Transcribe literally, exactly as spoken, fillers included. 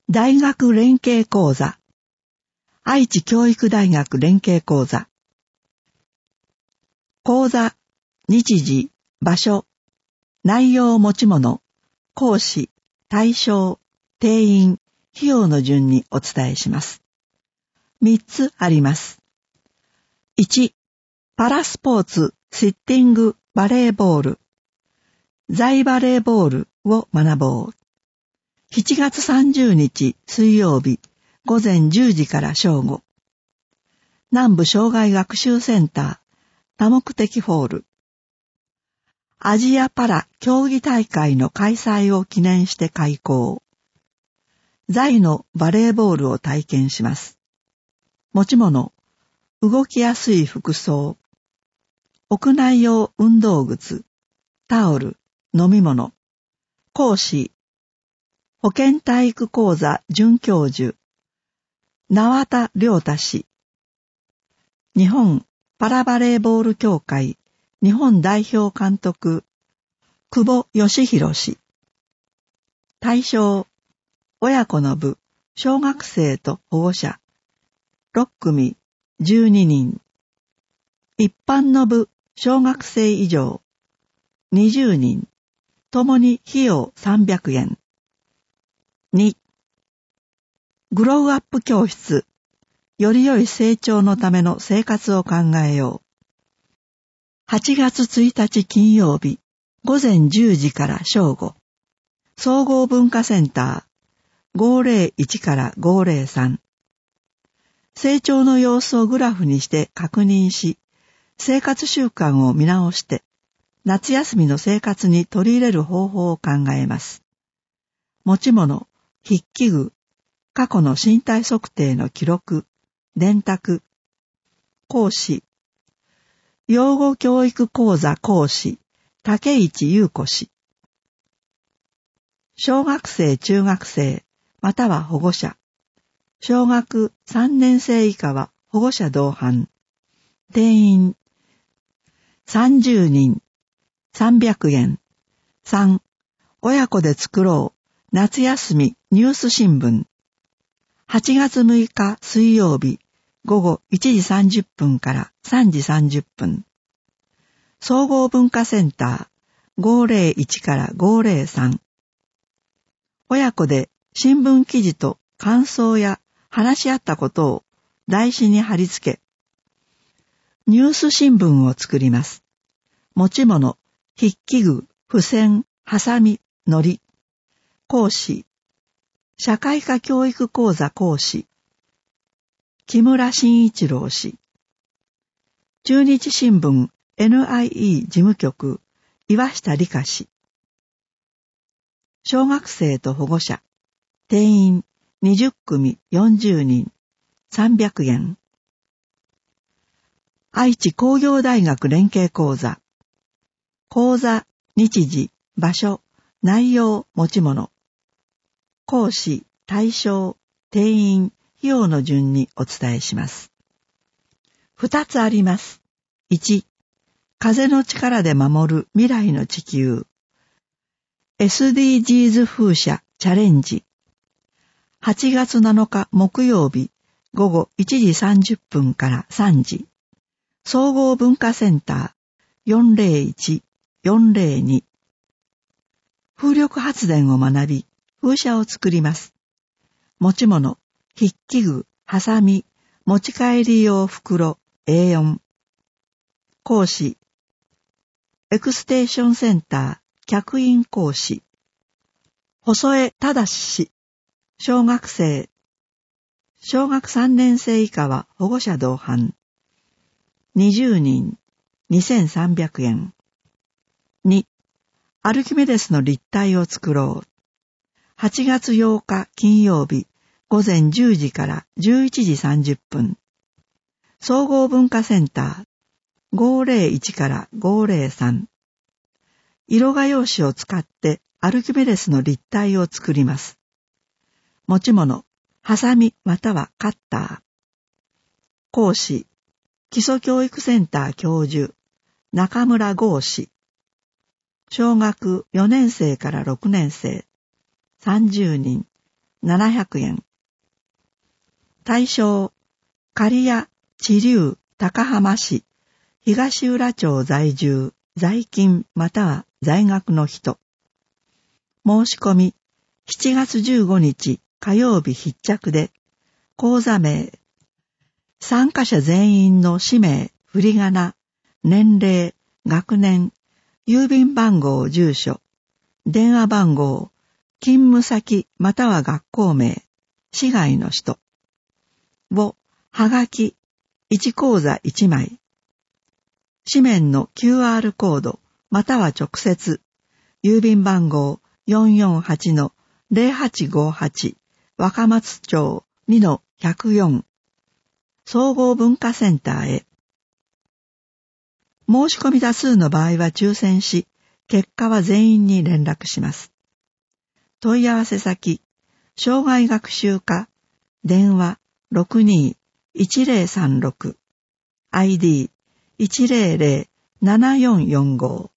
大学連携講座。愛知教育大学連携講座。講座、日時、場所、内容持ち物、講師、対象、定員、費用の順にお伝えします。みっつあります。いち、パラスポーツ、シッティング、バレーボール。在バレーボールを学ぼう。しちがつさんじゅうにち水曜日、午前じゅうじから正午。南部障害学習センター、多目的ホール。アジアパラ競技大会の開催を記念して開講。在のバレーボールを体験します。持ち物、動きやすい服装。屋内用運動靴、タオル、飲み物。講師、保健体育講座准教授、縄田良太氏。日本パラバレーボール協会日本代表監督、久保義弘氏。対象、親子の部、小学生と保護者、ろっくみ、じゅうににん。一般の部、小学生以上、にじゅうにん。ともに費用さんびゃくえん。に、グローアップ教室、より良い成長のための生活を考えよう。はちがつついたち金曜日、午前じゅうじから正午。総合文化センター、ごーぜろいちからごーぜろさん。成長の様子をグラフにして確認し、生活習慣を見直して、夏休みの生活に取り入れる方法を考えます。持ち物、筆記具、過去の身体測定の記録、電卓。講師、養護教育講座講師、竹市優子氏。小学生、中学生、または保護者。小学さんねん生以下は保護者同伴。定員、さんじゅうにん、さんびゃくえん。さん、親子で作ろう、夏休みニュース新聞。はちがつむいか水曜日、午後いちじさんじゅっぷんからさんじさんじゅっぷん。総合文化センター、ごーぜろいちからごーぜろさん。親子で新聞記事と感想や話し合ったことを台紙に貼り付け、ニュース新聞を作ります。持ち物、筆記具、付箋、ハサミ、糊。講師、社会科教育講座講師、木村慎一郎氏。中日新聞 エヌアイイー 事務局、岩下理香氏。小学生と保護者、定員にじゅっくみよんじゅうにん、さんびゃくえん。愛知工業大学連携講座。講座、日時、場所、内容、持ち物。講師、対象、定員、費用の順にお伝えします。二つあります。いち、風の力で守る未来の地球。エスディージーズ 風車チャレンジ。はちがつなのか木曜日、午後いちじさんじゅっぷんからさんじ。総合文化センター、よんぜろいち、よんぜろに。風力発電を学び、風車を作ります。持ち物、筆記具、ハサミ、持ち帰り用袋、エーよん。講師、エクステーションセンター、客員講師、細江忠氏。小学生、小学さんねん生以下は保護者同伴。にじゅうにん、にせんさんびゃくえん。に、アルキメデスの立体を作ろう。はちがつようか金曜日、午前じゅうじからじゅういちじさんじゅっぷん。総合文化センター、ごーぜろいちからごーぜろさん。色画用紙を使ってアルキメデスの立体を作ります。持ち物、ハサミまたはカッター。講師、基礎教育センター教授、中村剛氏。小学よねん生からろくねん生、さんじゅうにん、 ななひゃくえん。対象、刈谷知立高浜市、東浦町在住、在勤または在学の人。申し込み、しちがつじゅうごにち火曜日必着で、口座名、参加者全員の氏名、振り仮名、年齢、学年、郵便番号、住所、電話番号、勤務先または学校名、市外の人を、はがき、いちこうざいちまい、紙面の キューアール コードまたは直接、郵便番号 よんよんはちのゼロはちごはち 若松町 にのひゃくよん 総合文化センターへ。申し込み多数の場合は抽選し、結果は全員に連絡します。問い合わせ先、障害学習課、電話 ろくにーいちゼロさんろく、アイディーいちゼロゼロななよんよんご。